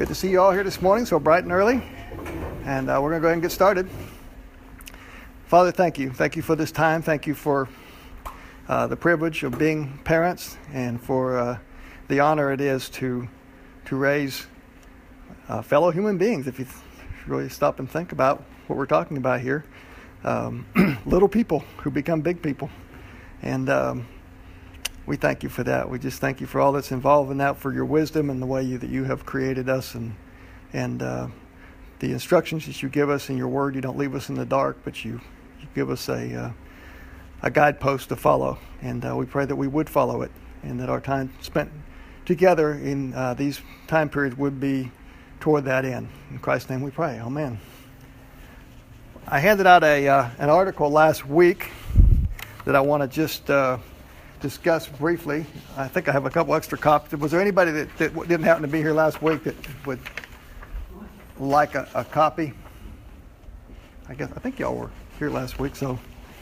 Good to see you all here this morning, so bright and early. And we're going to go ahead and get started. Father, thank you. Thank you for this time. Thank you for the privilege of being parents and for the honor it is to raise fellow human beings, if you really stop and think about what we're talking about here. Little people who become big people. And we thank you for that. We just thank you for all that's involved in that, for your wisdom and the way that you have created us and the instructions that you give us in your word. You don't leave us in the dark, but you give us a guidepost to follow. And we pray that we would follow it and that our time spent together in these time periods would be toward that end. In Christ's name we pray. Amen. I handed out an article last week that I want to just discuss briefly. I think I have a couple extra copies. Was there anybody that didn't happen to be here last week that would like a copy? I think y'all were here last week, so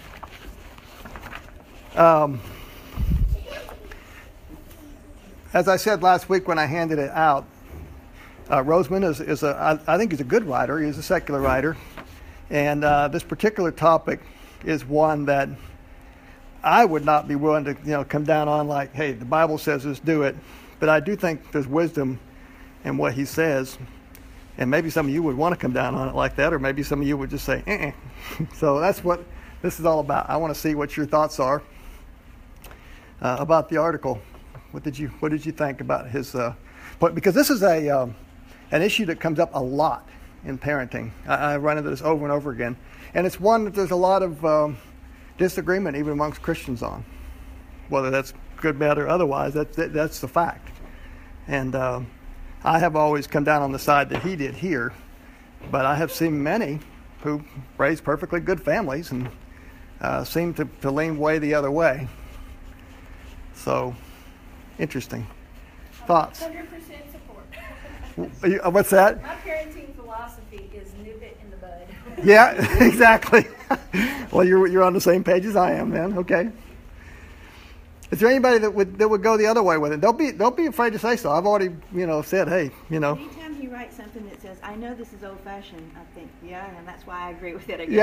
as I said last week when I handed it out, Roseman I think he's a good writer. He's a secular writer, and this particular topic is one that I would not be willing to, come down on like, hey, the Bible says this, do it. But I do think there's wisdom in what he says. And maybe some of you would want to come down on it like that, or maybe some of you would just say, eh. So that's what this is all about. I want to see what your thoughts are about the article. What did you think about his point? Because this is an issue that comes up a lot in parenting. I run into this over and over again. And it's one that there's a lot of disagreement even amongst Christians on, whether that's good, bad, or otherwise. That's the fact. And I have always come down on the side that he did here, but I have seen many who raised perfectly good families and seem to lean way the other way. So, interesting. Thoughts? 100% support. What's that? My parenting philosophy is nip it in the bud. Yeah, exactly. Well, you're on the same page as I am, then. Okay. Is there anybody that would go the other way with it? Don't be afraid to say so. I've already said, hey, Anytime he writes something that says, "I know this is old-fashioned," I think, yeah, and that's why I agree with it again.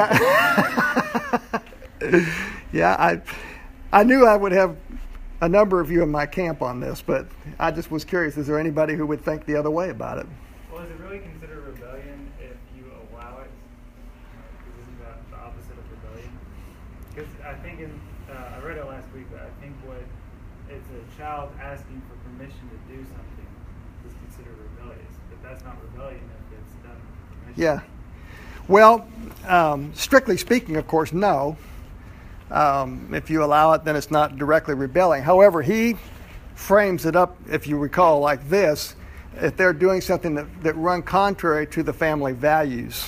Yeah. Yeah. I knew I would have a number of you in my camp on this, but I just was curious. Is there anybody who would think the other way about it? Well, is it really considered rebellion if you allow it? Isn't that the opposite of rebellion? Because I think I read it last week, but I think it's a child asking for permission to do something is considered rebellious. But that's not rebellion if it's done with permission. Yeah. Well, strictly speaking, of course, no. If you allow it, then it's not directly rebelling. However, he frames it up, if you recall, like this: if they're doing something that run contrary to the family values.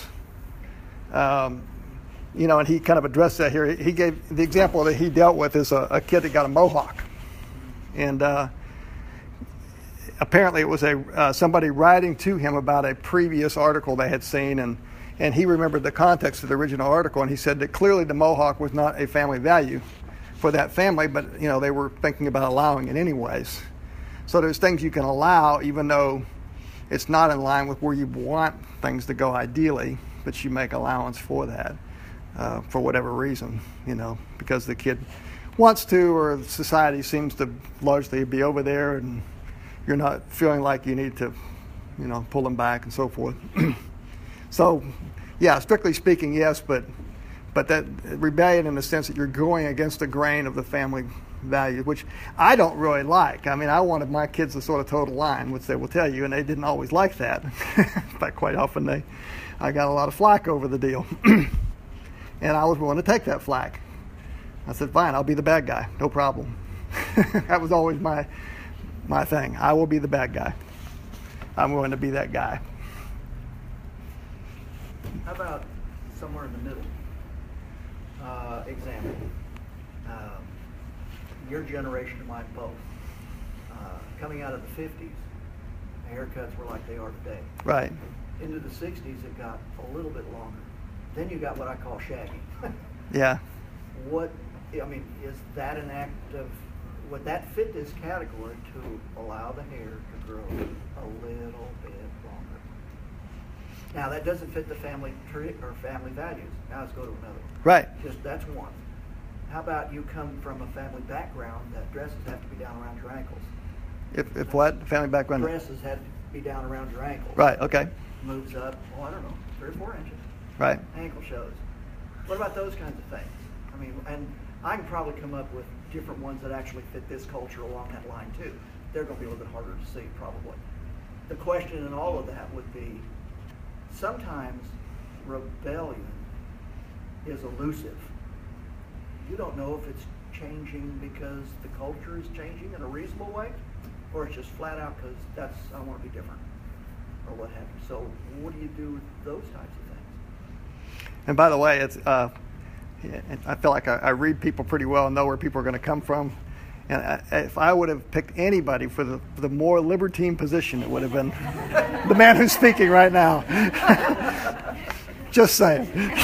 And he kind of addressed that here. He gave the example that he dealt with is a kid that got a mohawk. And apparently it was somebody writing to him about a previous article they had seen, and he remembered the context of the original article, and he said that clearly the mohawk was not a family value for that family, but they were thinking about allowing it anyways. So there's things you can allow even though it's not in line with where you want things to go ideally, but you make allowance for that for whatever reason, because the kid wants to, or society seems to largely be over there, and you're not feeling like you need to, pull them back and so forth. So, yeah, strictly speaking, yes, but that rebellion in the sense that you're going against the grain of the family values, which I don't really like. I mean, I wanted my kids to sort of toe the line, which they will tell you, and they didn't always like that. In fact, quite often I got a lot of flack over the deal. And I was willing to take that flack. I said, fine, I'll be the bad guy, no problem. That was always my thing. I will be the bad guy. I'm willing to be that guy. How about somewhere in the middle? Example. Your generation and mine both. Coming out of the 50s, haircuts were like they are today. Right. Into the 60s, it got a little bit longer. Then you got what I call shagging. Yeah. Is that an act of would that fit this category to allow the hair to grow a little bit longer? Now, that doesn't fit the family tree or family values. Now let's go to another one. Right. Just that's one. How about you come from a family background that dresses have to be down around your ankles? If what? Family background? Dresses had to be down around your ankles. Right, okay. Moves up, oh, I don't know, 3 or 4 inches. Right. Ankle shows. What about those kinds of things? I mean, and I can probably come up with different ones that actually fit this culture along that line too. They're going to be a little bit harder to see, probably. The question in all of that would be, sometimes rebellion is elusive. You don't know if it's changing because the culture is changing in a reasonable way, or it's just flat out because I want to be different, or what have you. So what do you do with those types of things? And by the way, it's I feel like I read people pretty well and know where people are going to come from. And if I would have picked anybody for the more libertine position, it would have been the man who's speaking right now. Just saying.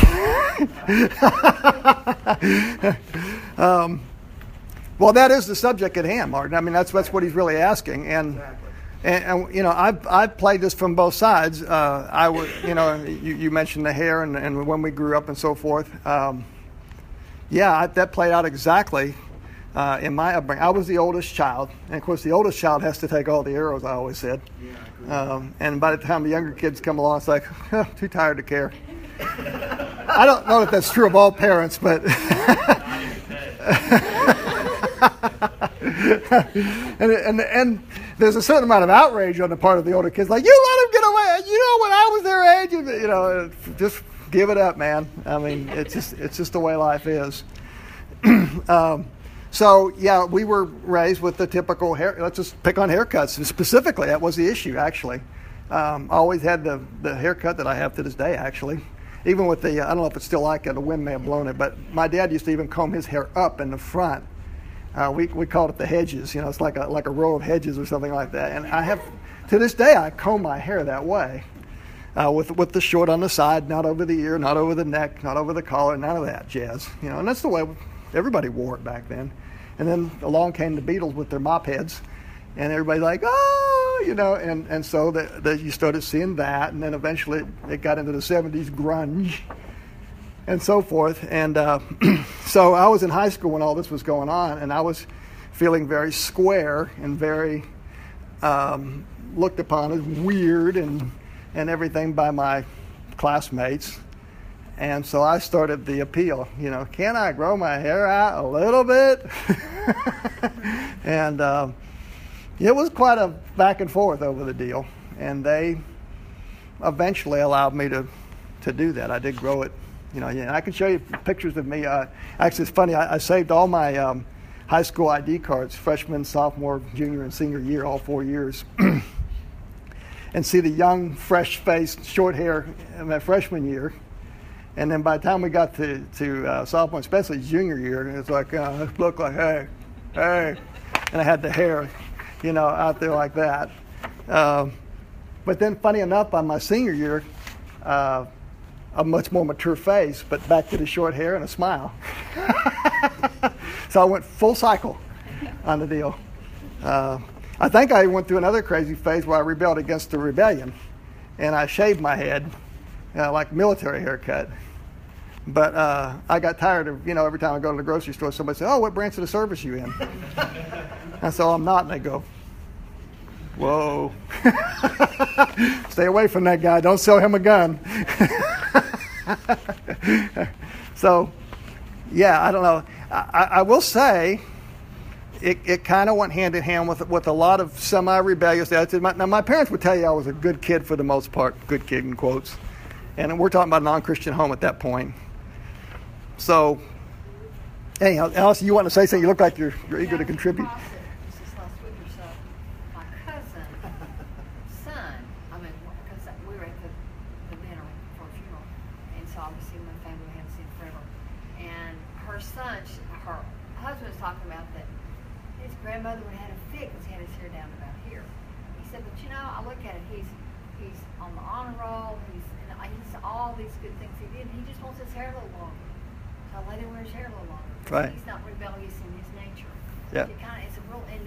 Well, that is the subject at hand, Martin. I mean, that's what he's really asking. And you know, I've played this from both sides. I would, you know, you mentioned the hair and when we grew up and so forth. That played out exactly in my upbringing. I was the oldest child, and of course, the oldest child has to take all the arrows. I always said. And by the time the younger kids come along, it's like, too tired to care. I don't know if that's true of all parents, but. and there's a certain amount of outrage on the part of the older kids, like, you let him get away. You know, when I was their age, you know, just give it up, man. I mean, it's just the way life is. So yeah, we were raised with the typical hair. Let's just pick on haircuts. Specifically, that was the issue. Actually, always had the haircut that I have to this day. Actually, even with the I don't know if it's still like it. The wind may have blown it, but my dad used to even comb his hair up in the front. We called it the hedges. You know, it's like a row of hedges or something like that. And I have to this day I comb my hair that way, with the short on the side, not over the ear, not over the neck, not over the collar, none of that jazz. You know, and that's the way everybody wore it back then. And then along came the Beatles with their mop heads, and everybody's like, oh, you know, and so that you started seeing that, and then eventually it got into the 70s grunge and so forth. And so I was in high school when all this was going on, and I was feeling very square and very looked upon as weird and everything by my classmates. And so I started the appeal, you know, can I grow my hair out a little bit? And it was quite a back and forth over the deal. And they eventually allowed me to do that. I did grow it, you know. Yeah, I can show you pictures of me. Actually, it's funny. I saved all my high school ID cards, freshman, sophomore, junior, and senior year, all 4 years. And see the young, fresh-faced, short hair in my freshman year. And then by the time we got to sophomore, especially junior year, it's like, it looked like, hey. And I had the hair, you know, out there like that. But then funny enough, by my senior year, a much more mature face, but back to the short hair and a smile. So I went full cycle on the deal. I think I went through another crazy phase where I rebelled against the rebellion, and I shaved my head, like military haircut. But I got tired of, you know, every time I go to the grocery store, somebody says, oh, what branch of the service are you in? And so I'm not, and they go, whoa. Stay away from that guy. Don't sell him a gun. So, yeah, I don't know. I will say it kind of went hand in hand with a lot of semi-rebellious attitudes. Now, my parents would tell you I was a good kid for the most part, good kid in quotes. And we're talking about a non-Christian home at that point. So, anyhow, Alice, you want to say something? You look like you're eager to contribute. Just last week or so, my cousin's son, because we were at the dinner for a funeral, and so obviously my family hadn't seen forever. And her son, her husband was talking about that his grandmother would have had a fit because he had his hair down about here. He said, but you know, I look at it, he's on the honor roll, he's all these good things he did, he just wants his hair a little longer. So I let him wear his hair a little longer. Right. He's not rebellious in his nature. Yeah. It's a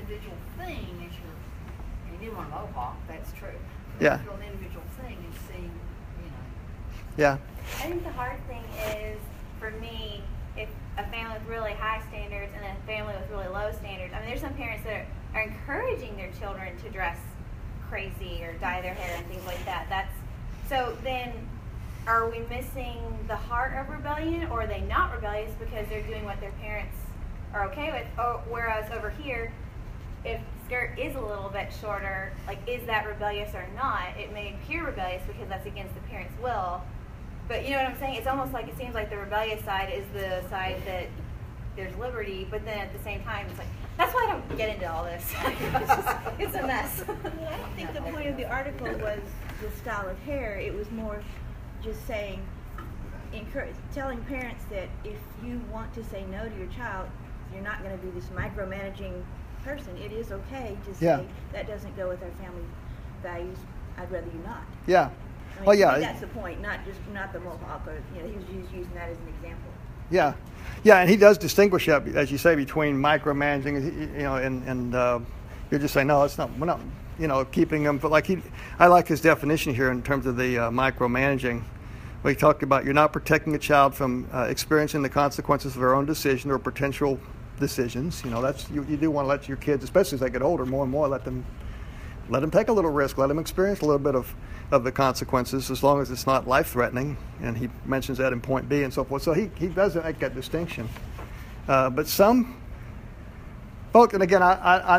individual thing as your, and you didn't want a mohawk, that's true. Yeah. Feel an individual thing and seeing, Yeah. I think the hard thing is, for me, if a family with really high standards and a family with really low standards. I mean, there's some parents that are encouraging their children to dress crazy or dye their hair and things like that. So then, are we missing the heart of rebellion, or are they not rebellious because they're doing what their parents are okay with? Or, whereas over here, if skirt is a little bit shorter, like, is that rebellious or not? It may appear rebellious because that's against the parents' will. But you know what I'm saying? It's almost like it seems like the rebellious side is the side that there's liberty, but then at the same time, it's like, that's why I don't get into all this. It's a mess. Well, I don't think the point of the article was the style of hair. It was more just saying, telling parents that if you want to say no to your child, you're not going to be this micromanaging person. It is okay to say that doesn't go with our family values. I'd rather you not. Yeah. I mean, Well, yeah. that's the point. Not the mohawk, or he was just using that as an example. Yeah, yeah, and he does distinguish that, as you say, between micromanaging, and you're just saying, no, it's not. We're not, keeping them. But I like his definition here in terms of the micromanaging. Where he talked about you're not protecting a child from experiencing the consequences of their own decision or potential decisions. That's you do want to let your kids, especially as they get older, more and more let them take a little risk, let them experience a little bit of the consequences, as long as it's not life-threatening, and he mentions that in point B and so forth. So he doesn't make that distinction. But some folks, and again,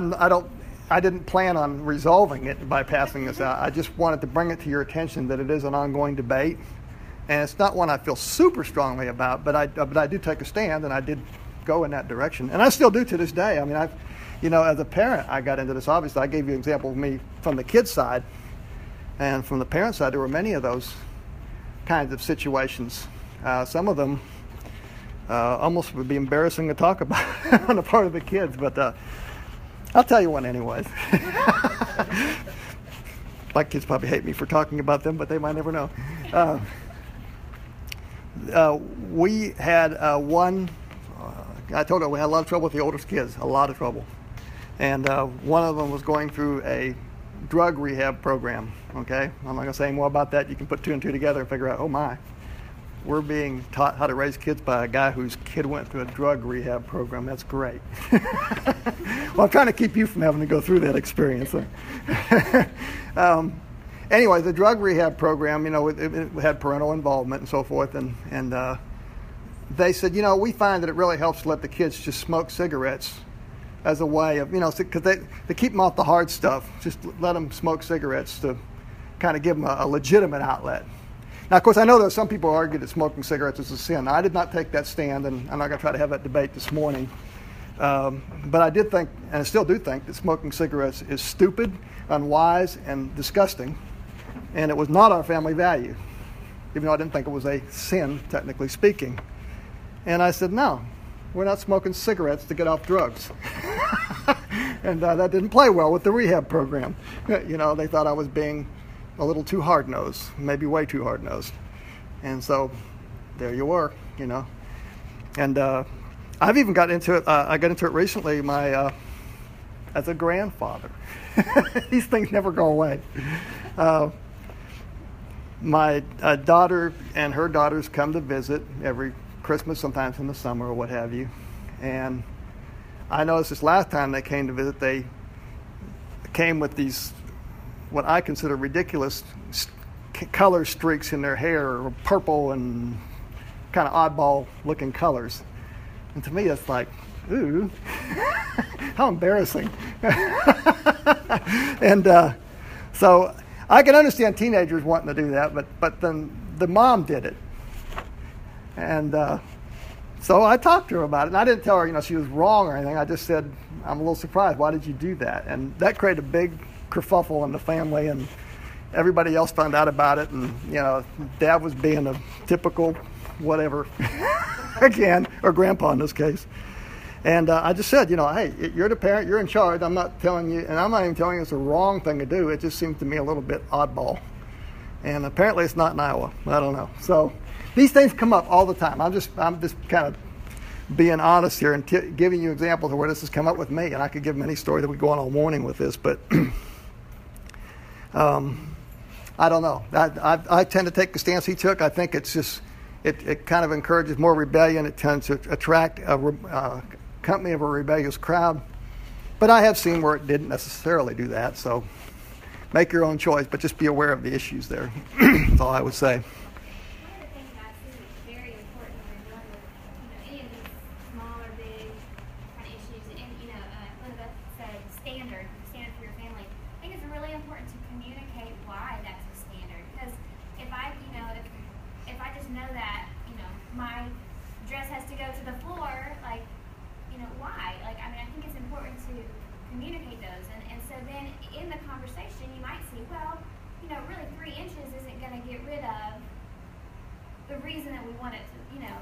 I didn't plan on resolving it by passing this out. I just wanted to bring it to your attention that it is an ongoing debate, and it's not one I feel super strongly about, but I do take a stand, and I did go in that direction, and I still do to this day. I mean, as a parent, I got into this. Obviously, I gave you an example of me from the kid's side. And from the parent side, there were many of those kinds of situations. Some of them almost would be embarrassing to talk about on the part of the kids, but I'll tell you one anyways. My kids probably hate me for talking about them, but they might never know. We had I told her we had a lot of trouble with the oldest kids, a lot of trouble. And one of them was going through a drug rehab program, okay? I'm not going to say more about that. You can put two and two together and figure out, oh my, we're being taught how to raise kids by a guy whose kid went through a drug rehab program. That's great. Well, I'm trying to keep you from having to go through that experience. Anyway, the drug rehab program, it had parental involvement and so forth, and they said, we find that it really helps to let the kids just smoke cigarettes as a way of, because they keep them off the hard stuff. Just let them smoke cigarettes to kind of give them a legitimate outlet. Now, of course, I know there are some people who argue that smoking cigarettes is a sin. I did not take that stand, and I'm not going to try to have that debate this morning. But I did think, and I still do think, that smoking cigarettes is stupid, unwise, and disgusting, and it was not our family value, even though I didn't think it was a sin, technically speaking. And I said, no, we're not smoking cigarettes to get off drugs. And that didn't play well with the rehab program. They thought I was being a little too hard-nosed, maybe way too hard-nosed. And so there you were, And I've even got into it, I got into it recently, as a grandfather. These things never go away. My daughter and her daughters come to visit every Christmas, sometimes in the summer or what have you. And I noticed this last time they came to visit, they came with these, what I consider ridiculous color streaks in their hair, purple and kind of oddball looking colors. And to me, it's like, ooh, how embarrassing. And so I can understand teenagers wanting to do that, but then the mom did it. And so I talked to her about it, and I didn't tell her, she was wrong or anything. I just said, I'm a little surprised. Why did you do that? And that created a big kerfuffle in the family, and everybody else found out about it. And, Dad was being a typical whatever, again, or Grandpa in this case. And I just said, hey, you're the parent, you're in charge. I'm not telling you, and I'm not even telling you it's a wrong thing to do. It just seems to me a little bit oddball. And apparently it's not in Iowa. I don't know. So these things come up all the time. I'm just kind of being honest here and giving you examples of where this has come up with me. And I could give many stories that we go on all morning with this, but I don't know. I tend to take the stance he took. I think it's just, it kind of encourages more rebellion. It tends to attract a company of a rebellious crowd. But I have seen where it didn't necessarily do that. So make your own choice, but just be aware of the issues there. That's all I would say. One of the things I see that's very important when we're dealing with, any of these small or big kind of issues, and Elizabeth said standard for your family. I think it's really important to communicate why that's a standard. Because if I just know that, my dress has to go to the floor, why? I think it's important to communicate those. And so then in the conversation, you might see, well, really 3 inches isn't going to get rid of the reason that we want it to,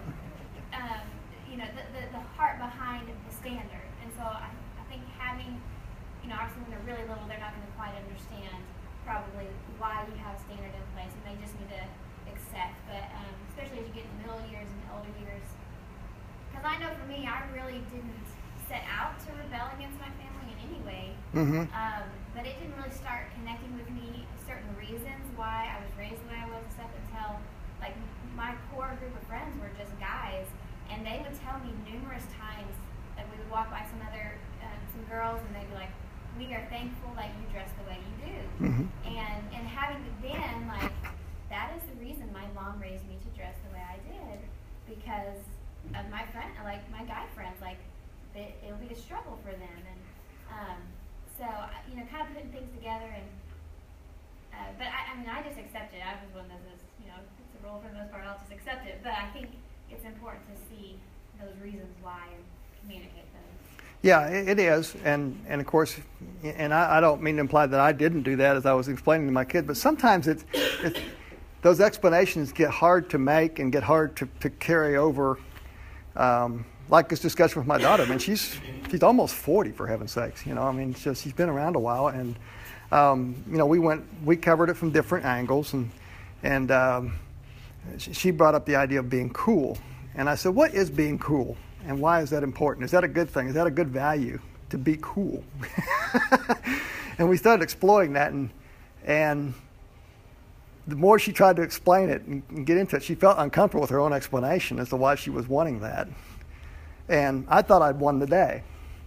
the heart behind the standard. And so I think having, obviously when they're really little, they're not going to quite understand probably why you have a standard in place, and they just need to accept. But especially as you get in the middle years and the older years, because I know for me, I really didn't set out to rebel against my family in any way. Mm-hmm. But it didn't really start connecting with me certain reasons why I was raised the way I was, except until my core group of friends were just guys, and they would tell me numerous times that we would walk by some girls, and they'd be like, "We are thankful that you dress the way you do." Mm-hmm. And having been that is the reason my mom raised me to dress the way I did, because of my friend, my guy friends, it would be a struggle for them, and so kind of putting things together, and but I just accept it. I was one that says, it's a rule for the most part. I'll just accept it. But I think it's important to see those reasons why and communicate those. Yeah, it is, and of course, and I don't mean to imply that I didn't do that as I was explaining to my kid, but sometimes it's those explanations get hard to make and get hard to carry over. Like this discussion with my daughter. She's almost 40, for heaven's sakes. She's been around a while, and we covered it from different angles, and she brought up the idea of being cool, and I said, what is being cool, and why is that important? Is that a good thing? Is that a good value to be cool? And we started exploring that, and the more she tried to explain it and get into it, she felt uncomfortable with her own explanation as to why she was wanting that. And I thought I'd won the day.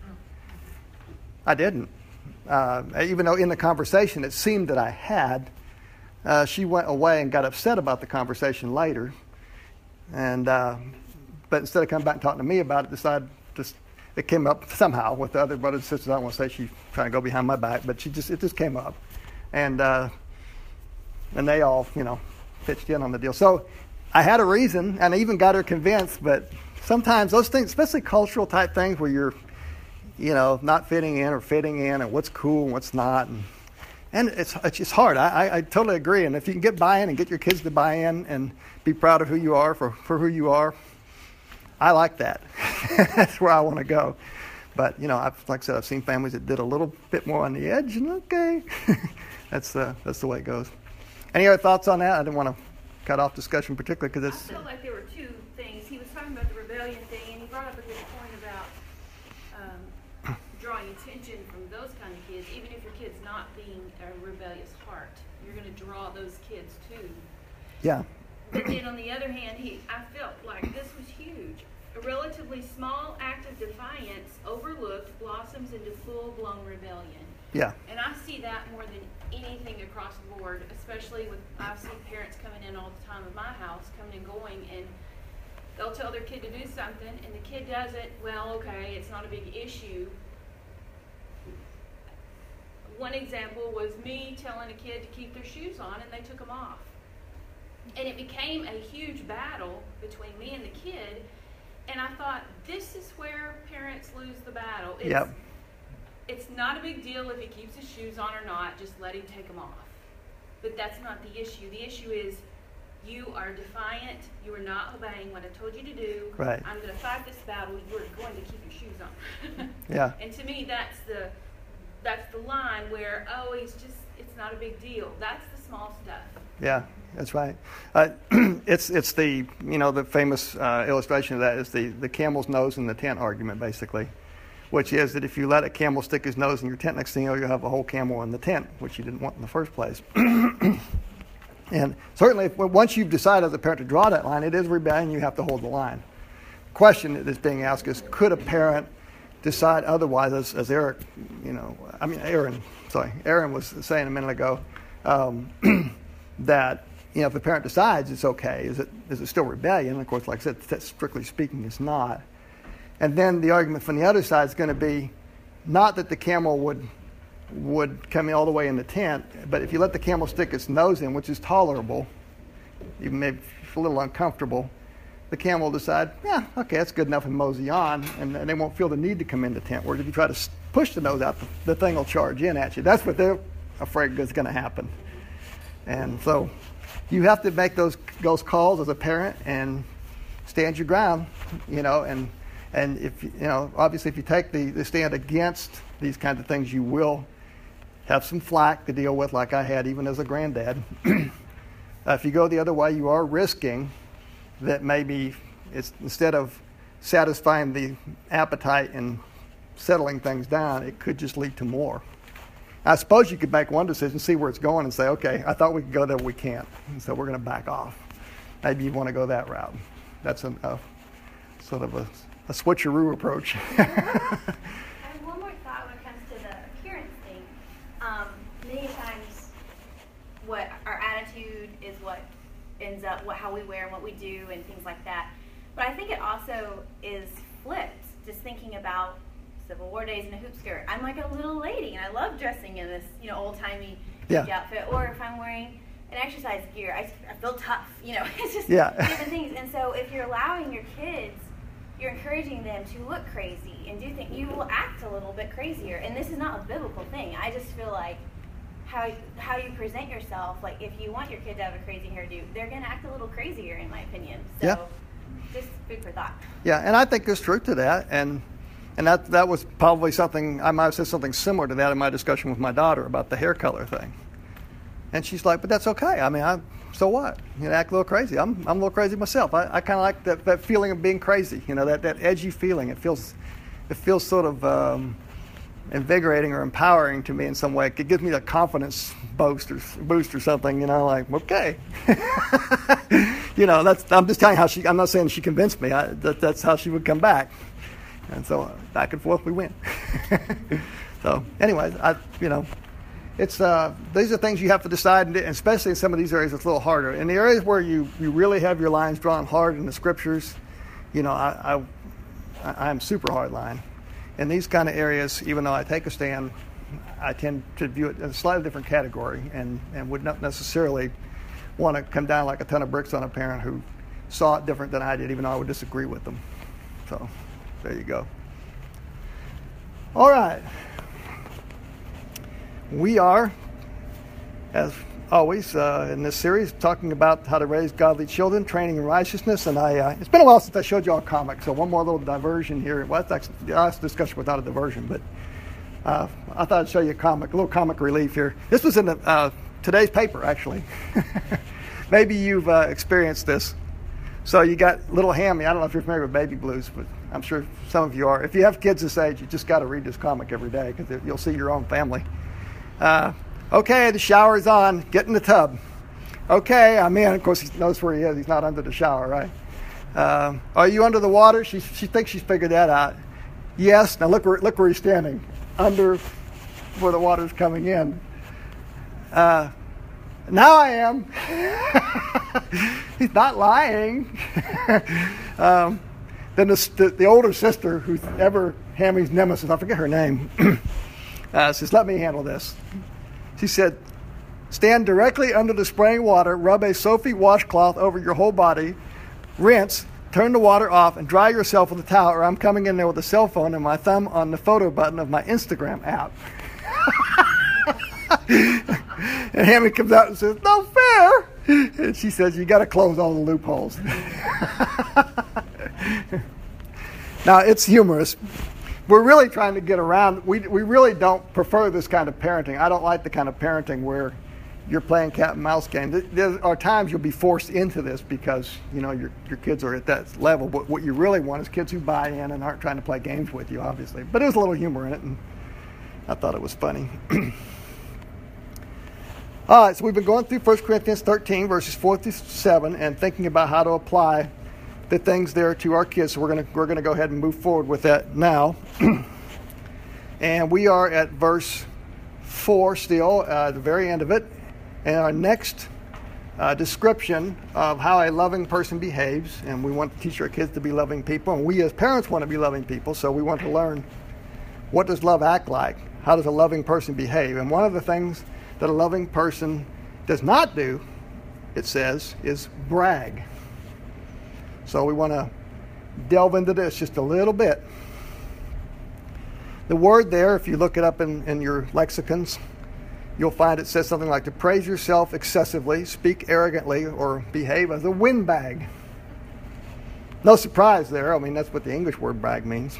I didn't. Even though in the conversation it seemed that I had, she went away and got upset about the conversation later. And but instead of coming back and talking to me about it, it came up somehow with the other brothers and sisters. I don't want to say she's trying to go behind my back, but it just came up. And they all, pitched in on the deal. So I had a reason, and I even got her convinced, but sometimes those things, especially cultural type things where you're, not fitting in or fitting in, and what's cool and what's not, and it's just hard. I totally agree. And if you can get buy-in and get your kids to buy in and be proud of who you are for who you are, I like that. That's where I want to go. But like I said, I've seen families that did a little bit more on the edge, and okay, that's the way it goes. Any other thoughts on that? I didn't want to cut off discussion particularly because it's. I felt like there were 2 things. He was talking about the rebellion thing, and he brought up a good point about drawing attention from those kind of kids. Even if your kid's not being a rebellious heart, you're going to draw those kids too. Yeah. But then on the other hand, I felt like this was huge. A relatively small act of defiance overlooked blossoms into full-blown rebellion. Yeah. And I see that more than anything across the board, especially I've seen parents coming in all the time at my house, coming and going, and they'll tell their kid to do something, and the kid does it, well, okay, it's not a big issue. One example was me telling a kid to keep their shoes on, and they took them off. And it became a huge battle between me and the kid, and I thought, this is where parents lose the battle. It's not a big deal if he keeps his shoes on or not. Just let him take them off. But that's not the issue. The issue is you are defiant. You are not obeying what I told you to do. Right. I'm going to fight this battle. You are going to keep your shoes on. Yeah. And to me, that's the line where, it's not a big deal. That's the small stuff. Yeah, that's right. it's the the famous illustration of that is the camel's nose in the tent argument, basically, which is that if you let a camel stick his nose in your tent, next thing you know, you'll have a whole camel in the tent, which you didn't want in the first place. And certainly, once you've decided as a parent to draw that line, it is rebellion. You have to hold the line. The question that is being asked is, could a parent decide otherwise? As Aaron was saying a minute ago, that if the parent decides it's okay, is it still rebellion? And of course, like I said, strictly speaking, it's not. And then the argument from the other side is going to be not that the camel would come in all the way in the tent, but if you let the camel stick its nose in, which is tolerable, even maybe a little uncomfortable, the camel will decide, yeah, okay, that's good enough, and mosey on, and they won't feel the need to come in the tent. Whereas if you try to push the nose out, the thing will charge in at you. That's what they're afraid is going to happen. And so you have to make those calls as a parent and stand your ground, and if obviously if you take the stand against these kinds of things, you will have some flack to deal with, like I had even as a granddad. If you go the other way, you are risking that maybe it's instead of satisfying the appetite and settling things down, it could just lead to more. I suppose you could make one decision, see where it's going, and say, okay, I thought we could go there, we can't, and so we're going to back off. Maybe you want to go that route. That's a sort of a switcheroo approach. I have one more thought when it comes to the appearance thing. Many times, what our attitude is what ends up how we wear and what we do and things like that. But I think it also is flipped. Just thinking about Civil War days in a hoop skirt, I'm like a little lady, and I love dressing in this old timey outfit. Or if I'm wearing an exercise gear, I feel tough. It's just different things. And so if you're allowing your kids, you're encouraging them to look crazy and do things. You will act a little bit crazier, and this is not a biblical thing. I just feel like how you present yourself. Like if you want your kid to have a crazy hairdo, they're going to act a little crazier, in my opinion. So just food for thought. Yeah, and I think there's truth to that, and that was probably something I might have said something similar to that in my discussion with my daughter about the hair color thing. And she's like, "But that's okay. I mean, so what? Act a little crazy. I'm a little crazy myself. I kind of like that feeling of being crazy. That edgy feeling. It feels sort of invigorating or empowering to me in some way. It gives me a confidence boost or something. Like okay. I'm just telling you how she. I'm not saying she convinced me. That's how she would come back. And so back and forth we went. So, anyways, it's these are things you have to decide, and especially in some of these areas, it's a little harder. In the areas where you really have your lines drawn hard in the scriptures, I'm super hard line. In these kind of areas, even though I take a stand, I tend to view it as a slightly different category, and would not necessarily want to come down like a ton of bricks on a parent who saw it different than I did, even though I would disagree with them. So there you go. All right. We are, as always, in this series, talking about how to raise godly children, training in righteousness. And it's been a while since I showed you all a comic, so one more little diversion here. Well, that's actually the last discussion without a diversion, but I thought I'd show you a little comic relief here. This was in today's paper, actually. Maybe you've experienced this. So you got little Hammy. I don't know if you're familiar with baby blues, but I'm sure some of you are. If you have kids this age, you just got to read this comic every day because you'll see your own family. Okay, the shower's on. Get in the tub. Okay, I'm in. Of course, he knows where he is. He's not under the shower, right? Are you under the water? She thinks she's figured that out. Yes. Now look where he's standing. Under where the water's coming in. Now I am. He's not lying. Then the older sister, who's ever Hammy's nemesis, I forget her name, says, "Let me handle this." She said, "Stand directly under the spraying water, rub a soapy washcloth over your whole body, rinse, turn the water off, and dry yourself with a towel, or I'm coming in there with a cell phone and my thumb on the photo button of my Instagram app." And Hammy comes out and says, "No fair." And she says, "You got to close all the loopholes." Now, it's humorous. We're really trying to get around. We really don't prefer this kind of parenting. I don't like the kind of parenting where you're playing cat and mouse game. There are times you'll be forced into this because, your kids are at that level. But what you really want is kids who buy in and aren't trying to play games with you, obviously. But there's a little humor in it, and I thought it was funny. All right, so we've been going through 1 Corinthians 13, verses 4 through 7, and thinking about how to apply the things there to our kids. So we're gonna go ahead and move forward with that now. And we are at verse 4 still, at the very end of it. And our next description of how a loving person behaves, and we want to teach our kids to be loving people, and we as parents want to be loving people, so we want to learn, what does love act like? How does a loving person behave? And one of the things that a loving person does not do, it says, is brag. So we want to delve into this just a little bit. The word there, if you look it up in your lexicons, you'll find it says something like to praise yourself excessively, speak arrogantly, or behave as a windbag. No surprise there. I mean, that's what the English word brag means.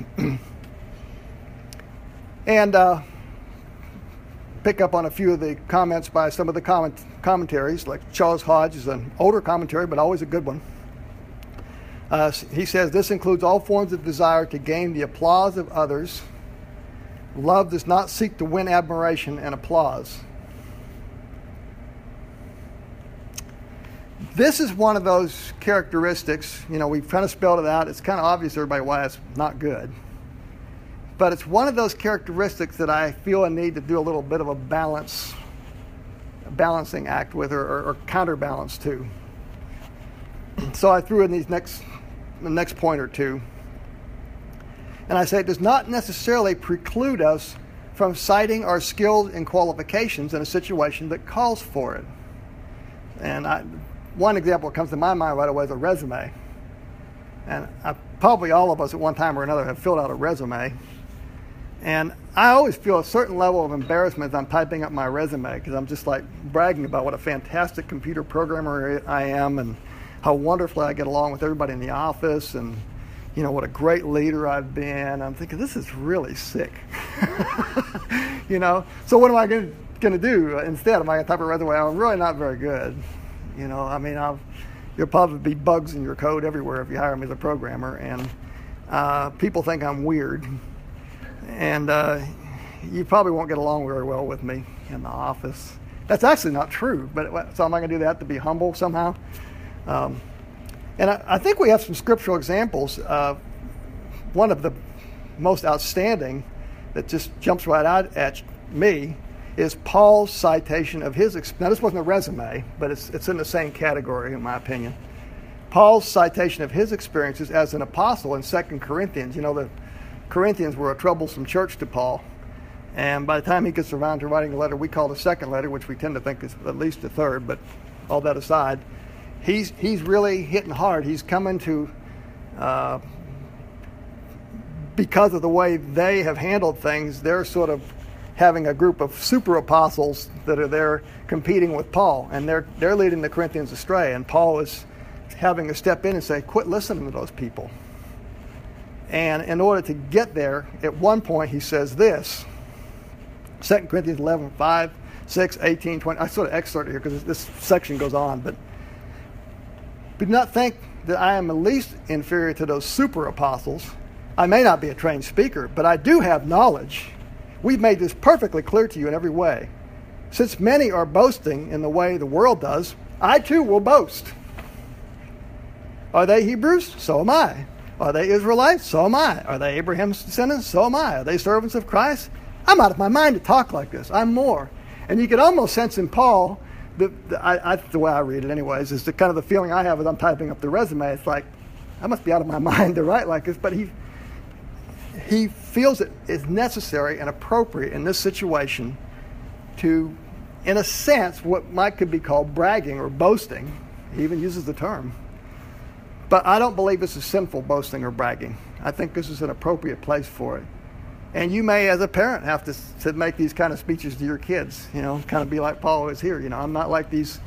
And pick up on a few of the comments by some of the commentaries, like Charles Hodge is an older commentary, but always a good one. He says, this includes all forms of desire to gain the applause of others. Love does not seek to win admiration and applause. This is one of those characteristics, we've kind of spelled it out. It's kind of obvious to everybody why it's not good. But it's one of those characteristics that I feel a need to do a little bit of a balancing act with, or counterbalance to. So I threw in the next point or two. And I say it does not necessarily preclude us from citing our skills and qualifications in a situation that calls for it. And one example that comes to my mind right away is a resume. And probably all of us at one time or another have filled out a resume. And I always feel a certain level of embarrassment as I'm typing up my resume, because I'm just like bragging about what a fantastic computer programmer I am and how wonderfully I get along with everybody in the office, and what a great leader I've been. I'm thinking, this is really sick. So what am I going to do instead? Am I going to type a resume? I'm really not very good. There'll probably be bugs in your code everywhere if you hire me as a programmer, and people think I'm weird. And you probably won't get along very well with me in the office. That's actually not true, but so am I going to do that to be humble somehow? And I think we have some scriptural examples. One of the most outstanding that just jumps right out at me is Paul's citation of his. Now, this wasn't a resume, but it's in the same category, in my opinion. Paul's citation of his experiences as an apostle in 2 Corinthians. The Corinthians were a troublesome church to Paul. And by the time he gets around to writing a letter we call the second letter, which we tend to think is at least the third, but all that aside, he's really hitting hard. He's coming to, because of the way they have handled things, they're sort of having a group of super apostles that are there competing with Paul, and they're leading the Corinthians astray. And Paul is having to step in and say, quit listening to those people. And in order to get there, at one point he says this, 2 Corinthians 11, 5, 6, 18, 20. I sort of excerpted here because this section goes on, but do not think that I am the least inferior to those super apostles. I may not be a trained speaker, but I do have knowledge. We've made this perfectly clear to you in every way. Since many are boasting in the way the world does, I too will boast. Are they Hebrews? So am I. Are they Israelites? So am I. Are they Abraham's descendants? So am I. Are they servants of Christ? I'm out of my mind to talk like this. I'm more. And you can almost sense in Paul, the way I read it anyways, is the kind of the feeling I have as I'm typing up the resume. It's like, I must be out of my mind to write like this. But he feels it is necessary and appropriate in this situation to, in a sense, what could be called bragging or boasting. He even uses the term. But I don't believe this is sinful boasting or bragging. I think this is an appropriate place for it. And you may, as a parent, have to make these kind of speeches to your kids, kind of be like Paul is here. I'm not like these,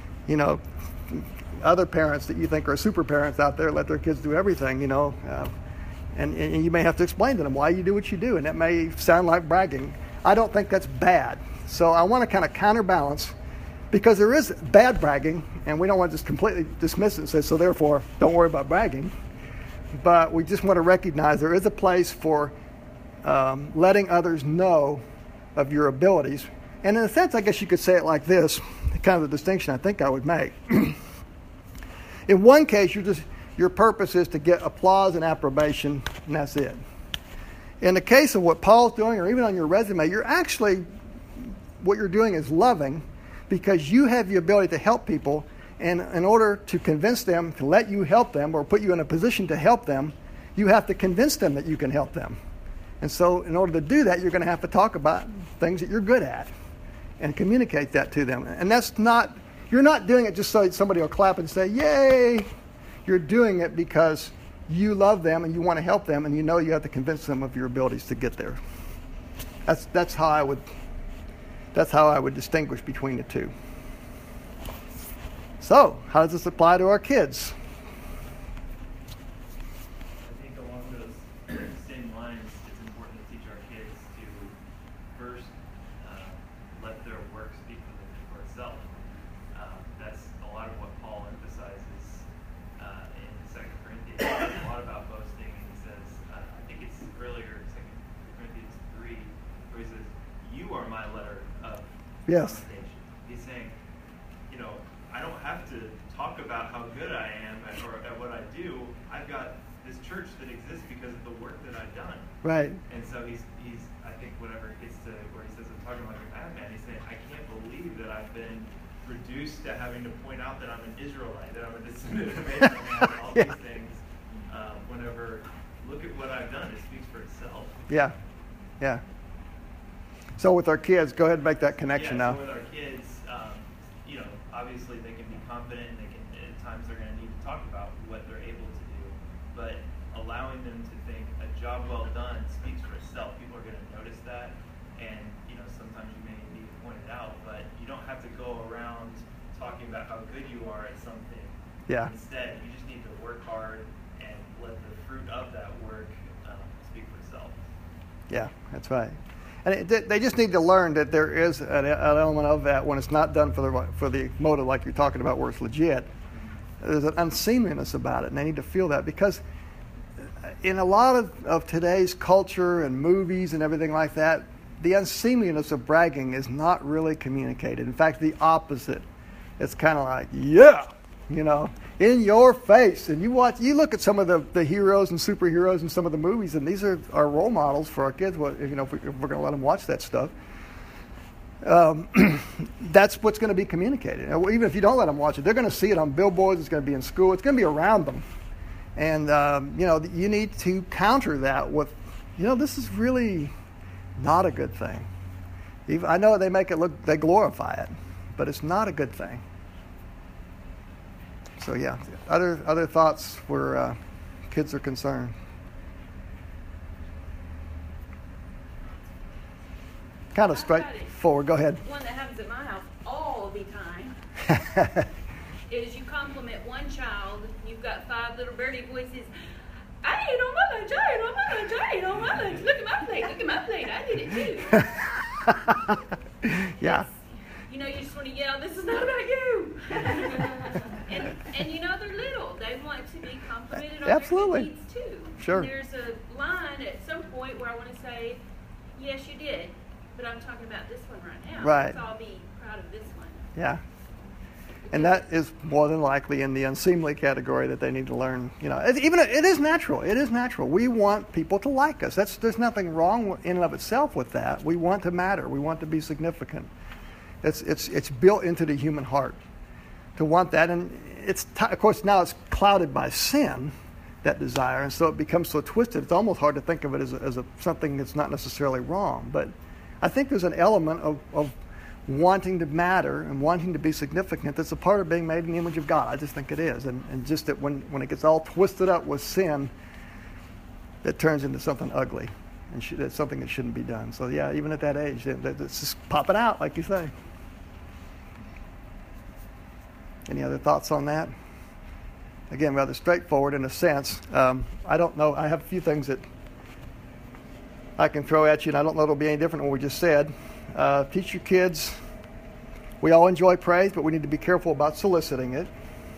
other parents that you think are super parents out there, let their kids do everything, and you may have to explain to them why you do what you do, and that may sound like bragging. I don't think that's bad. So I want to kind of counterbalance, Because there is bad bragging, and we don't want to just completely dismiss it and say, so therefore, don't worry about bragging. But we just want to recognize there is a place for letting others know of your abilities. And in a sense, I guess you could say it like this, kind of the distinction I think I would make. In one case, your purpose is to get applause and approbation, and that's it. In the case of what Paul's doing, or even on your resume, what you're doing is loving, because you have the ability to help people, and in order to convince them to let you help them or put you in a position to help them, you have to convince them that you can help them. And so in order to do that, you're going to have to talk about things that you're good at and communicate that to them. And you're not doing it just so somebody will clap and say, yay! You're doing it because you love them and you want to help them, and you know you have to convince them of your abilities to get there. That's how I would distinguish between the two. So, how does this apply to our kids? I think along those same lines, it's important to teach our kids to first let their work speak for itself. That's a lot of what Paul emphasizes in 2 Corinthians. A lot about boasting, and he says, I think it's earlier, 2 Corinthians 3, where he says, "You are my letter of Yes. commendation." He's saying, I don't have to talk about how good I am at what I do. I've got this church that exists because of the work that I've done. Right. And so he's I think whenever it gets to where he says, I'm talking like a madman, he's saying, I can't believe that I've been reduced to having to point out that I'm an Israelite, that I'm a descendant of Abraham, and all these things. Whenever, look at what I've done, it speaks for itself. Yeah. Yeah. So with our kids, go ahead and make that connection now. So with our kids, obviously they can be confident, and they can, at times they're going to need to talk about what they're able to do, but allowing them to think a job well done speaks for itself. People are going to notice that, and sometimes you may need to point it out, but you don't have to go around talking about how good you are at something. Yeah. Instead, you just need to work hard and let the fruit of that work speak for itself. Yeah, that's right. And they just need to learn that there is an element of that when it's not done for the motive like you're talking about, where it's legit. There's an unseemliness about it, and they need to feel that, because in a lot of today's culture and movies and everything like that, the unseemliness of bragging is not really communicated. In fact, the opposite. It's kind of like, yeah, in your face. And you look at some of the heroes and superheroes in some of the movies, and these are our role models for our kids. If we're going to let them watch that stuff, that's what's going to be communicated. Even if you don't let them watch it, they're going to see it on billboards. It's going to be in school. It's going to be around them. And you need to counter that with, this is really not a good thing. I know they make it look, they glorify it, but it's not a good thing. So yeah, other thoughts where kids are concerned. Kind of straightforward. Go ahead. One that happens at my house all the time is you compliment one child, you've got 5 little birdie voices. I ate on my lunch, I ate on my lunch, I ate on my lunch. Look at my plate, I did it too. Yeah. You just want to yell, this is not about you. and they're little. They want to be complimented on Absolutely. their good deeds too. Sure. And there's a line at some point where I want to say, yes, you did, but I'm talking about this one right now. Right. So I'll be proud of this one. Yeah. And that is more than likely in the unseemly category that they need to learn. It is natural. It is natural. We want people to like us. There's nothing wrong in and of itself with that. We want to matter. We want to be significant. It's built into the human heart to want that, and of course now it's clouded by sin, that desire, and so it becomes so twisted. It's almost hard to think of it as something that's not necessarily wrong. But I think there's an element of wanting to matter and wanting to be significant that's a part of being made in the image of God. I just think it is, and just that when it gets all twisted up with sin, it turns into something ugly, and it's something that shouldn't be done. So yeah, even at that age, it's just popping out, like you say. Any other thoughts on that? Again, rather straightforward in a sense. I don't know. I have a few things that I can throw at you, and I don't know if it'll be any different than what we just said. Teach your kids We all enjoy praise, but we need to be careful about soliciting it.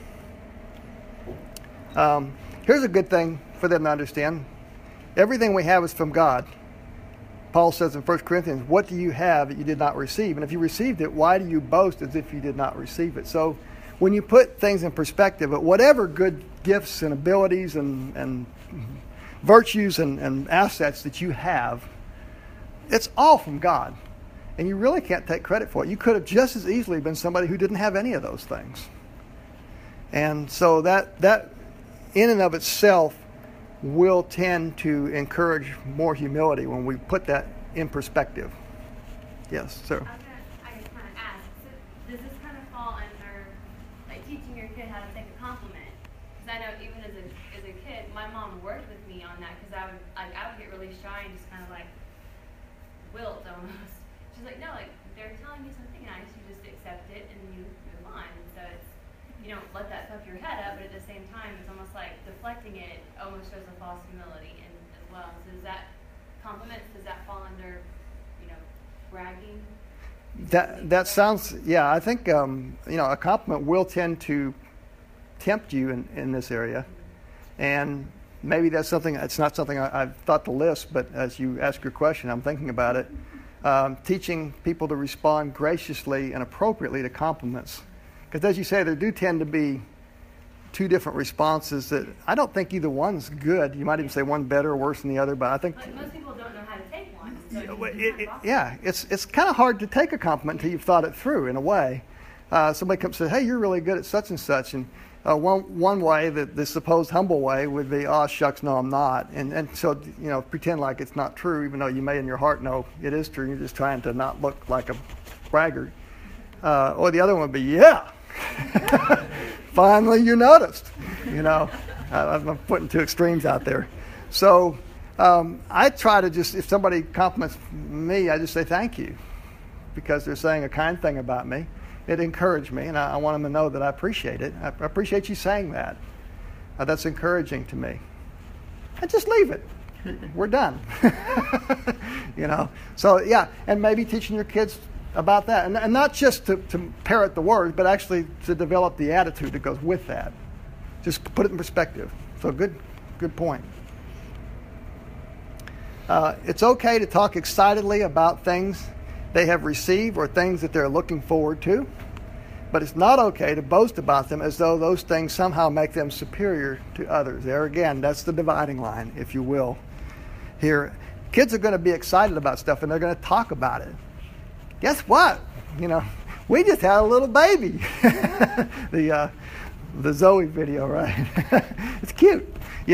Here's a good thing for them to understand. Everything we have is from God. Paul says in 1 Corinthians, what do you have that you did not receive? And if you received it, why do you boast as if you did not receive it? So when you put things in perspective, whatever good gifts and abilities and virtues and assets that you have, it's all from God. And you really can't take credit for it. You could have just as easily been somebody who didn't have any of those things. And so that in and of itself will tend to encourage more humility when we put that in perspective. Yes, sir. I just kind of ask, so does this kind of fall under like teaching your kid how to take a compliment? Because I know even as a kid, my mom worked with me on that because I would get really shy and just kind of like wilt almost. She's like, no, like they're telling you something nice, you just accept it and you move on. So it's, you don't let that puff your head up, but at the same time, it's almost like deflecting it almost shows a false humility as well. So does that compliments, does that fall under, bragging? That sounds, yeah, I think, a compliment will tend to tempt you in this area. And maybe that's something, it's not something I've thought to list, but as you ask your question, I'm thinking about it. Teaching people to respond graciously and appropriately to compliments. Because as you say, there do tend to be two different responses that I don't think either one's good. You might even say one better or worse than the other, but I think... But most people don't know how to take one. So it's kind of hard to take a compliment until you've thought it through in a way. Somebody comes and says, hey, you're really good at such and such. And one way, the supposed humble way, would be, oh, shucks, no, I'm not. And so, pretend like it's not true, even though you may in your heart know it is true. You're just trying to not look like a braggart. Or the other one would be, yeah. Finally, you noticed. I'm putting two extremes out there. So I try to just, if somebody compliments me, I just say thank you, because they're saying a kind thing about me. It encouraged me, and I want them to know that I appreciate it. I appreciate you saying that. That's encouraging to me. And just leave it. We're done. So yeah, and maybe teaching your kids about that, and not just to parrot the words, but actually to develop the attitude that goes with that. Just put it in perspective. So good point. It's okay to talk excitedly about things they have received or things that they're looking forward to, but it's not okay to boast about them as though those things somehow make them superior to others. There again, that's the dividing line, if you will. Here, kids are going to be excited about stuff, and they're going to talk about it. Guess what? We just had a little baby. The Zoe video, right? It's cute.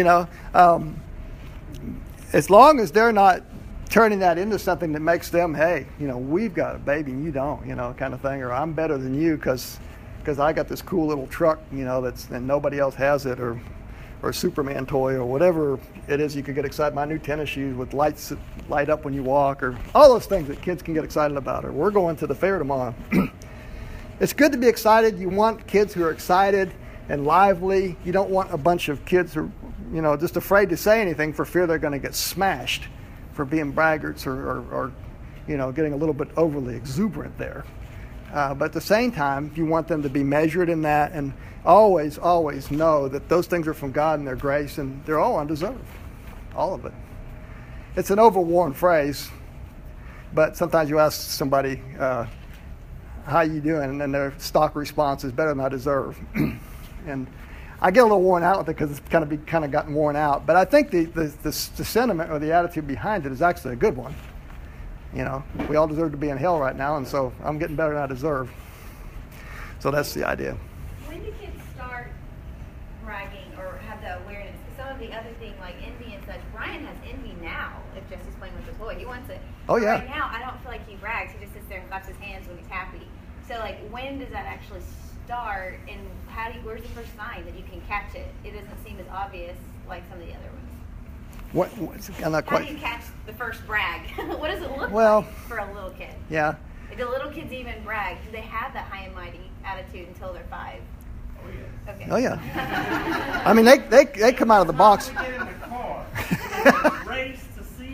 As long as they're not turning that into something that makes them, hey, we've got a baby and you don't, kind of thing, or I'm better than you because I got this cool little truck, and nobody else has it, or a Superman toy, or whatever it is you could get excited. My new tennis shoes with lights that light up when you walk, or all those things that kids can get excited about. Or we're going to the fair tomorrow. It's good to be excited. You want kids who are excited and lively. You don't want a bunch of kids who are, just afraid to say anything for fear they're going to get smashed for being braggarts or getting a little bit overly exuberant there. But at the same time, you want them to be measured in that and always, always know that those things are from God and their grace, and they're all undeserved. All of it. It's an overworn phrase, but sometimes you ask somebody, how you doing? And their stock response is better than I deserve. And I get a little worn out with it because it's kind of gotten worn out. But I think the sentiment or the attitude behind it is actually a good one. We all deserve to be in hell right now, and so I'm getting better than I deserve. So that's the idea. When do kids start bragging or have the awareness? Some of the other thing, like envy and such, Brian has envy now if Jesse's playing with a toy. He wants it. Oh, yeah. Right now, I don't feel like he brags. He just sits there and claps his hands when he's happy. So, when does that actually start, and where's the first sign that you can catch it? It doesn't seem as obvious like some of the other ones. How do you catch the first brag? What does it look like for a little kid? Yeah. Do little kids even brag? Do they have that high and mighty attitude until they're 5? Oh, yeah. Okay. Oh, yeah. I mean, they come out of the box. We get in the car. Race to see who can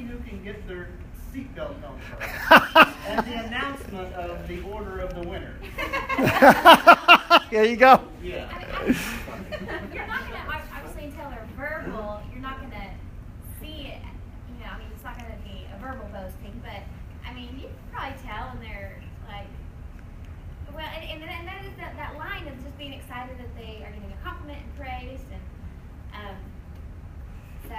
get their seatbelt on first. And the announcement of the order of the winner. There you go. Yeah. You're not going to, I was saying until they're verbal, you're not going to see it, it's not going to be a verbal boasting, but, you can probably tell when they're, well, and that is that line of just being excited that they are getting a compliment and praise, and, so,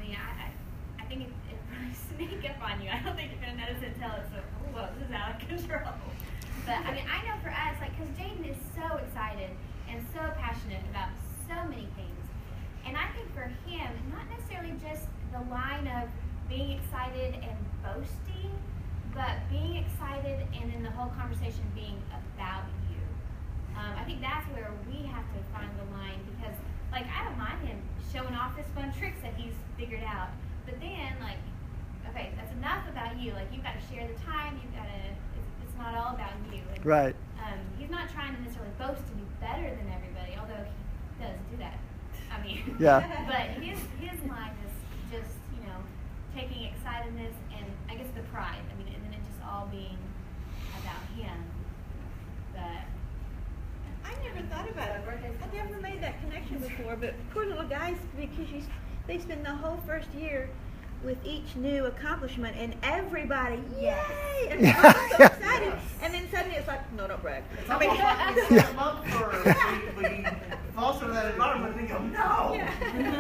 I think it probably sneak up on you. I don't think you're going to notice it until it's this is out of control. But, I know for us, because Jaden is so excited and so passionate about so many things. And I think for him, not necessarily just the line of being excited and boasting, but being excited and then the whole conversation being about you. I think that's where we have to find the line, because, I don't mind him showing off his fun tricks that he's figured out. But then, okay, that's enough about you. You've got to share the time. You've got to, it's not all about you. And, right. He's not trying to necessarily boast to be better than everybody, although he does do that. Yeah. But his line is just, taking excitedness and I guess the pride. And then it just all being about him. But I never thought about it. I never made that connection before, but poor little guys, because they spend the whole first year with each new accomplishment, and everybody, yay! And they're so excited. And then suddenly it's like, no, don't brag. It's almost like we set them up for, we foster that environment, and they go, no! Yeah.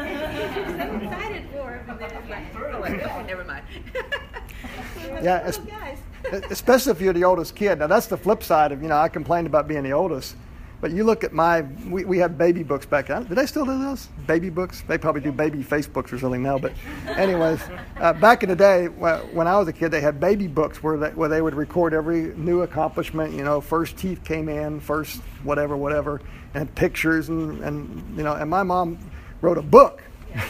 So excited for him, and then it's like, oh, okay, never mind. Yeah, little guys. Especially if you're the oldest kid. Now, that's the flip side of, I complained about being the oldest. But you look at we had baby books back then. Do they still do those? Baby books? They probably do baby Facebooks or something now. But anyways, back in the day, when I was a kid, they had baby books where they would record every new accomplishment, first teeth came in, first whatever, and pictures and my mom wrote a book,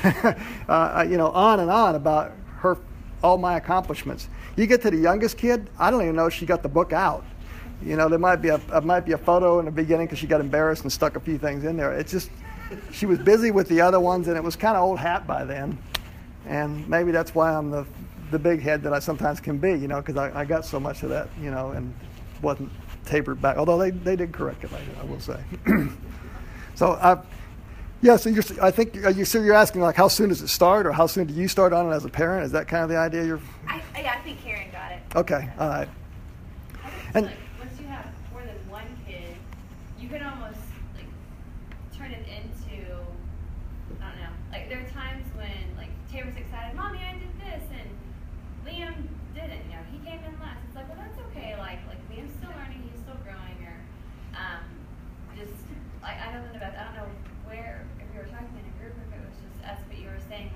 on and on about all my accomplishments. You get to the youngest kid, I don't even know if she got the book out. There might be a photo in the beginning because she got embarrassed and stuck a few things in there. It's just, she was busy with the other ones, and it was kind of old hat by then. And maybe that's why I'm the big head that I sometimes can be, because I got so much of that, and wasn't tapered back. Although they did correct it later, I will say. So I think you're asking how soon does it start, or how soon do you start on it as a parent? Is that kind of the idea? I think Karen got it. Okay, all right. And once you have more than one kid, you can almost turn it into, I don't know. There are times when Taylor's excited, Mommy, I did this, and Liam didn't. He came in last. It's well, that's okay. Liam's still learning, he's still growing, or I don't know about. I don't know where, if you were talking in a group, or if it was just us, but you were saying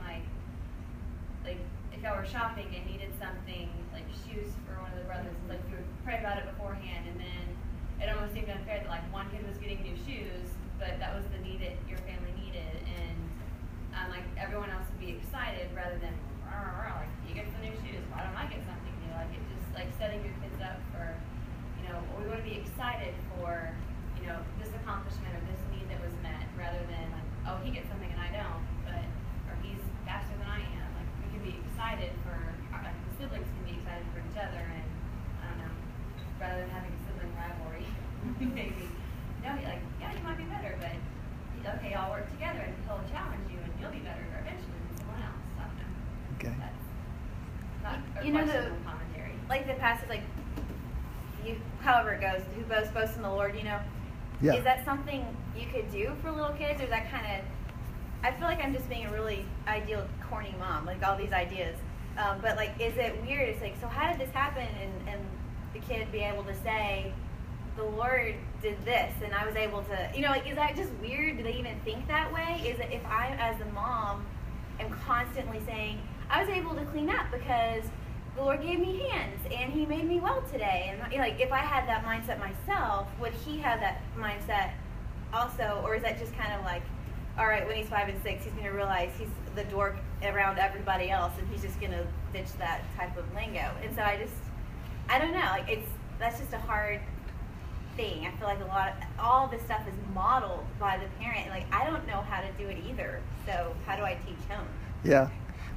if y'all were shopping and needed something shoes for one of the brothers, you would pray about it beforehand, and then it almost seemed unfair that one kid was getting new shoes, but that was the need that your family needed, and everyone else would be excited rather than you get some new shoes, why don't I get something new? It just setting your kids up for we want to be excited for this accomplishment or this need that was met, rather than oh, he gets something and I don't, or he's faster than I am. We can be excited for the siblings can be excited for each other, and I don't know, rather than having a sibling rivalry, maybe you might be better, but okay, I'll work together and he'll challenge you and you'll be better eventually than someone else. I don't know. Okay. That's not a commentary. The passage, however it goes, who boasts in the Lord, Yeah. Is that something you could do for little kids, or is that kind of, I feel like I'm just being a really ideal, corny mom, all these ideas. But is it weird? It's so how did this happen? And the kid be able to say, the Lord did this, and I was able to, is that just weird? Do they even think that way? Is it if I, as a mom, am constantly saying, I was able to clean up because the Lord gave me hands, and He made me well today, and if I had that mindset myself, would He have that mindset also, or is that just kind of all right, when he's 5 and 6, he's going to realize he's the dork around everybody else, and he's just going to ditch that type of lingo. And so I don't know. That's just a hard thing. I feel all this stuff is modeled by the parent. I don't know how to do it either. So how do I teach him? Yeah.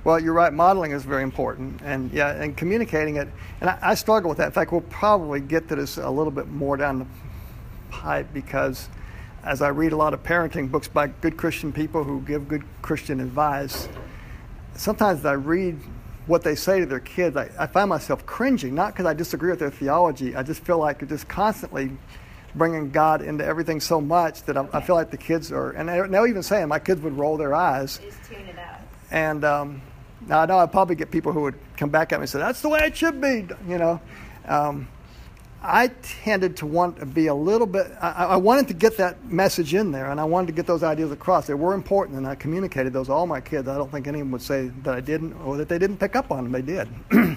Well, you're right. Modeling is very important, and communicating it. And I struggle with that. In fact, we'll probably get to this a little bit more down the pipe, because as I read a lot of parenting books by good Christian people who give good Christian advice, sometimes I read what they say to their kids. I find myself cringing, not because I disagree with their theology. I just feel like they're just constantly bringing God into everything so much that I feel like the kids are, and they'll even say, my kids would roll their eyes. Just tune it out. And now I know I'd probably get people who would come back at me and say, that's the way it should be, I tended to want to be a little bit, I wanted to get that message in there, and I wanted to get those ideas across. They were important, and I communicated those to all my kids. I don't think anyone would say that I didn't, or that they didn't pick up on them. They did.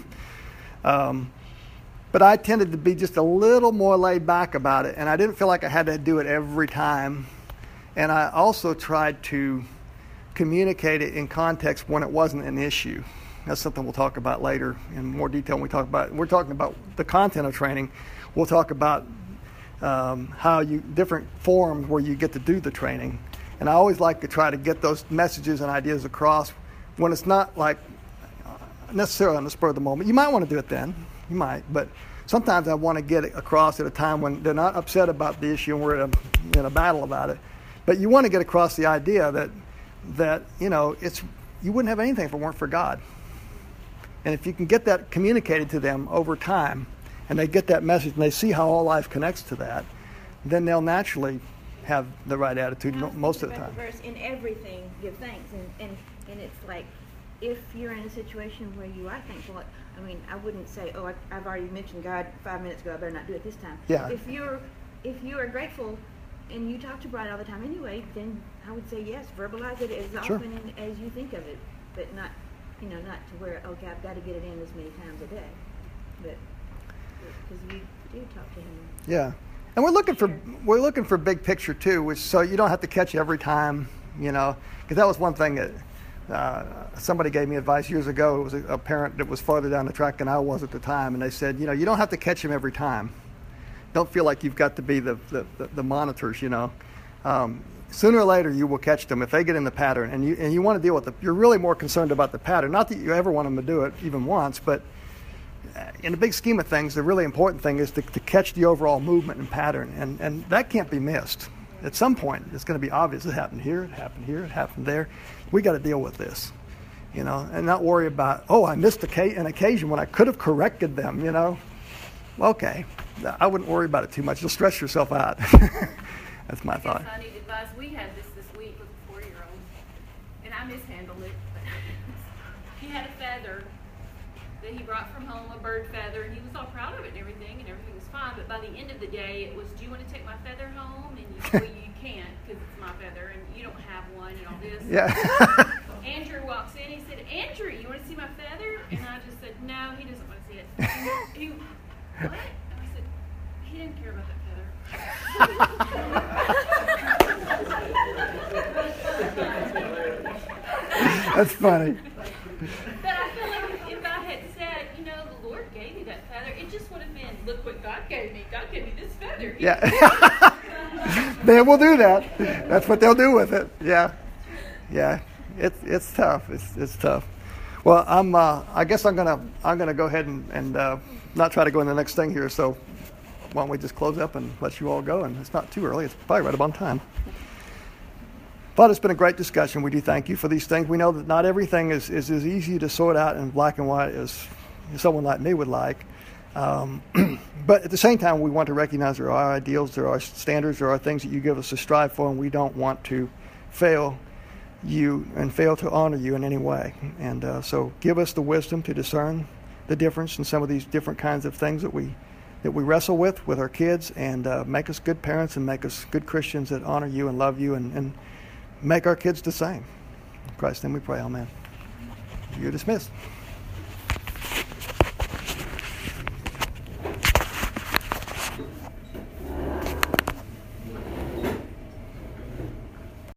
But I tended to be just a little more laid back about it, and I didn't feel like I had to do it every time. And I also tried to communicate it in context when it wasn't an issue. That's something we'll talk about later in more detail when we're talking about the content of training. We'll talk about how different forms where you get to do the training. And I always like to try to get those messages and ideas across when it's not like necessarily on the spur of the moment. You might want to do it then. You might. But sometimes I want to get it across at a time when they're not upset about the issue and we're in a battle about it. But you want to get across the idea that you wouldn't have anything if it weren't for God. And if you can get that communicated to them over time, and they get that message, and they see how all life connects to that, then they'll naturally have the right attitude most of the time. The verse, in everything, give thanks. And it's like, if you're in a situation where you are thankful, I wouldn't say, I've already mentioned God 5 minutes ago, I better not do it this time. Yeah. If you are grateful and you talk to Brian all the time anyway, then I would say yes, verbalize it as often as you think of it, but not to where, okay, I've got to get it in as many times a day. But because you do talk to him. Yeah. And we're looking for big picture too, which so you don't have to catch every time, because that was one thing that somebody gave me advice years ago. It was a parent that was farther down the track than I was at the time, and they said, you don't have to catch him every time. Don't feel like you've got to be the monitors, Sooner or later you will catch them if they get in the pattern, and you want to deal with it. You're really more concerned about the pattern. Not that you ever want them to do it even once, but in the big scheme of things, the really important thing is to catch the overall movement and pattern, and that can't be missed. At some point, it's going to be obvious. It happened here, it happened here, it happened there. We got to deal with this, and not worry about, I missed an occasion when I could have corrected them, Okay, I wouldn't worry about it too much. You'll stress yourself out. That's my thought. I need advice. We had this week with a 4-year-old, and I mishandled it. He had a feather that he brought from home, a bird feather, and he was all proud of it and everything was fine. But by the end of the day, it was, do you want to take my feather home? And you can't, because it's my feather, and you don't have one, and all this. Yeah. Andrew walks in. He said, Andrew, you want to see my feather? And I just said, no, he doesn't want to see it. What? And I said, he didn't care about that feather. That's funny. But I feel like if I had said, the Lord gave me that feather, it just would have been, look what God gave me. God gave me this feather. Yeah. They will do that. That's what they'll do with it. Yeah. Yeah. It's tough. It's tough. Well, I guess I'm gonna go ahead and not try to go in the next thing here. So why don't we just close up and let you all go? And it's not too early. It's probably right about time. Father, it's been a great discussion. We do thank you for these things. We know that not everything is as easy to sort out in black and white as someone like me would like. But at the same time, we want to recognize there are ideals, there are standards, there are things that you give us to strive for, and we don't want to fail you and fail to honor you in any way. And so give us the wisdom to discern the difference in some of these different kinds of things that we wrestle with our kids, and make us good parents and make us good Christians that honor you and love you, and make our kids the same. In Christ's name we pray, amen. You're dismissed.